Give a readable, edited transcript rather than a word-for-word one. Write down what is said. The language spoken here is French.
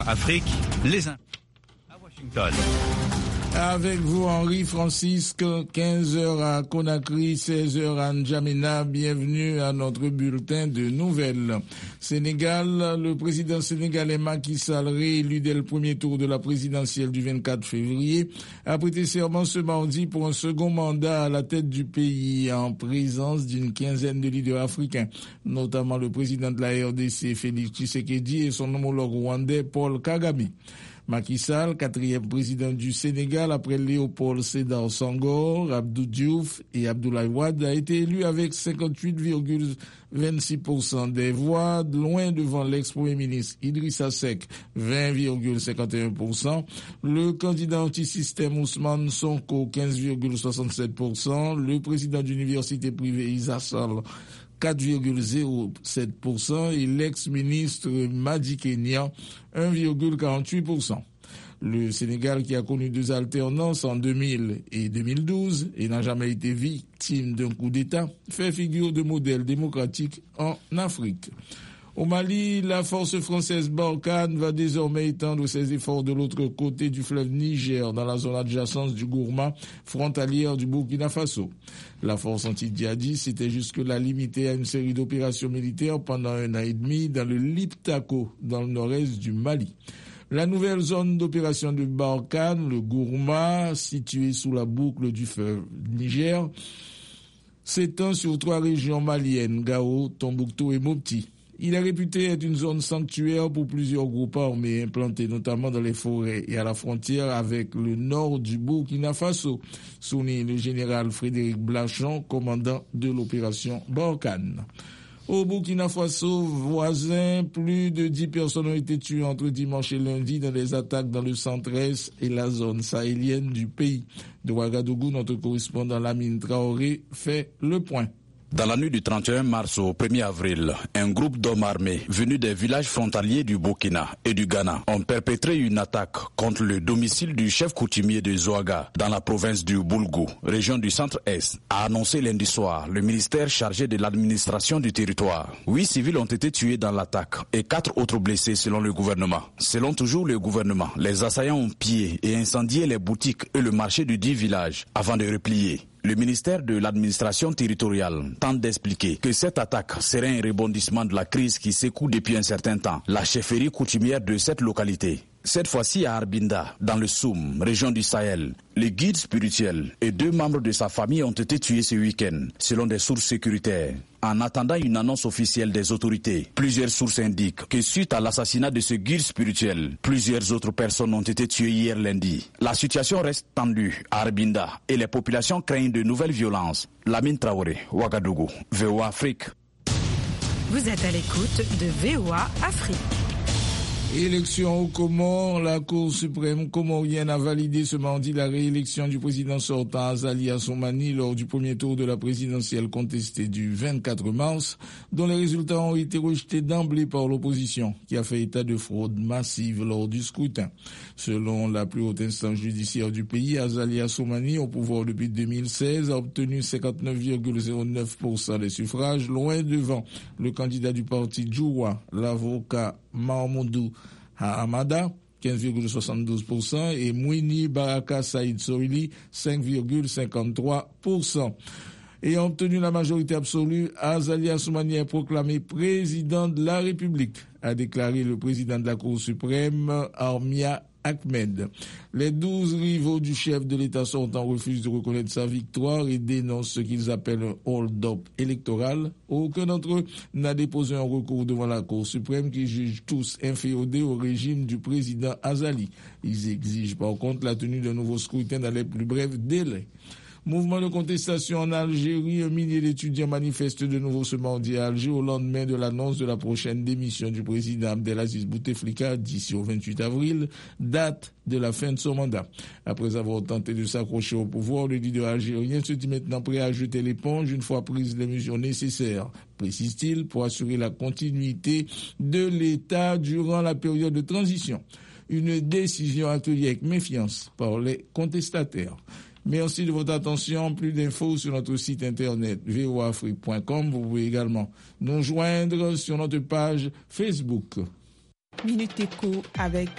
Afrique, les infos à Washington. Avec vous, Henri Francisque, 15h à Conakry, 16h à N'Djamena. Bienvenue à notre bulletin de nouvelles. Sénégal, le président sénégalais Macky Sall, réélu dès le premier tour de la présidentielle du 24 février, a prêté serment ce mardi pour un second mandat à la tête du pays en présence d'une quinzaine de leaders africains, notamment le président de la RDC, Félix Tshisekedi, et son homologue rwandais, Paul Kagame. Macky Sall, quatrième président du Sénégal après Léopold Sédar Senghor, Abdou Diouf et Abdoulaye Wade, a été élu avec 58,26% des voix, loin devant l'ex-premier ministre Idrissa Seck, 20,51%, le candidat anti-système Ousmane Sonko, 15,67%, le président d'université privée Issa Sall, 4,07% et l'ex-ministre Madi Kenya, 1,48%. Le Sénégal, qui a connu deux alternances en 2000 et 2012 et n'a jamais été victime d'un coup d'État, fait figure de modèle démocratique en Afrique. Au Mali, la force française Barkhane va désormais étendre ses efforts de l'autre côté du fleuve Niger, dans la zone adjacente du Gourma, frontalière du Burkina Faso. La force anti-djihadiste s'était jusque-là limitée à une série d'opérations militaires pendant 1 an et demi dans le Liptako, dans le nord-est du Mali. La nouvelle zone d'opération de Barkhane, le Gourma, située sous la boucle du fleuve Niger, s'étend sur 3 régions maliennes, Gao, Tombouctou et Mopti. Il est réputé être une zone sanctuaire pour plusieurs groupes armés implantés notamment dans les forêts et à la frontière avec le nord du Burkina Faso, souligne le général Frédéric Blachon, commandant de l'opération Barkhane. Au Burkina Faso voisin, plus de 10 personnes ont été tuées entre dimanche et lundi dans des attaques dans le centre-est et la zone sahélienne du pays. De Ouagadougou, notre correspondant Lamine Traoré fait le point. Dans la nuit du 31 mars au 1er avril, un groupe d'hommes armés venus des villages frontaliers du Burkina et du Ghana ont perpétré une attaque contre le domicile du chef coutumier de Zouaga dans la province du Boulgou, région du centre-est, a annoncé lundi soir le ministère chargé de l'administration du territoire. 8 civils ont été tués dans l'attaque et 4 autres blessés selon le gouvernement. Selon toujours le gouvernement, les assaillants ont pillé et incendié les boutiques et le marché du dit village avant de replier. Le ministère de l'administration territoriale tente d'expliquer que cette attaque serait un rebondissement de la crise qui secoue depuis un certain temps la chefferie coutumière de cette localité. Cette fois-ci à Arbinda, dans le Soum, région du Sahel, le guide spirituel et 2 membres de sa famille ont été tués ce week-end, selon des sources sécuritaires. En attendant une annonce officielle des autorités, plusieurs sources indiquent que suite à l'assassinat de ce guide spirituel, plusieurs autres personnes ont été tuées hier lundi. La situation reste tendue à Arbinda et les populations craignent de nouvelles violences. Lamine Traoré, Ouagadougou, VOA Afrique. Vous êtes à l'écoute de VOA Afrique. Élection aux Comores, la Cour suprême comorienne a validé ce mardi la réélection du président sortant Azali Assoumani lors du premier tour de la présidentielle contestée du 24 mars, dont les résultats ont été rejetés d'emblée par l'opposition, qui a fait état de fraude massive lors du scrutin. Selon la plus haute instance judiciaire du pays, Azali Assoumani, au pouvoir depuis 2016, a obtenu 59,09% des suffrages, loin devant le candidat du parti Djoua, l'avocat Mahmoudou Hamada, 15,72%, et Mouini Baraka Saïd Soili, 5,53%. Ayant obtenu la majorité absolue, Azali Assoumani est proclamé président de la République, a déclaré le président de la Cour suprême, Armia Ahmed. Les 12 rivaux du chef de l'État sortant refusent de reconnaître sa victoire et dénoncent ce qu'ils appellent un hold-up électoral. Aucun d'entre eux n'a déposé un recours devant la Cour suprême qui juge tous inféodés au régime du président Azali. Ils exigent par contre la tenue d'un nouveau scrutin dans les plus brefs délais. Mouvement de contestation en Algérie, un millier d'étudiants manifestent de nouveau ce mardi à Alger au lendemain de l'annonce de la prochaine démission du président Abdelaziz Bouteflika d'ici au 28 avril, date de la fin de son mandat. Après avoir tenté de s'accrocher au pouvoir, le leader algérien se dit maintenant prêt à jeter l'éponge une fois prises les mesures nécessaires, précise-t-il, pour assurer la continuité de l'État durant la période de transition. Une décision accueillie avec méfiance par les contestataires. Merci de votre attention. Plus d'infos sur notre site internet voafrique.com. Vous pouvez également nous joindre sur notre page Facebook. Minute Éco avec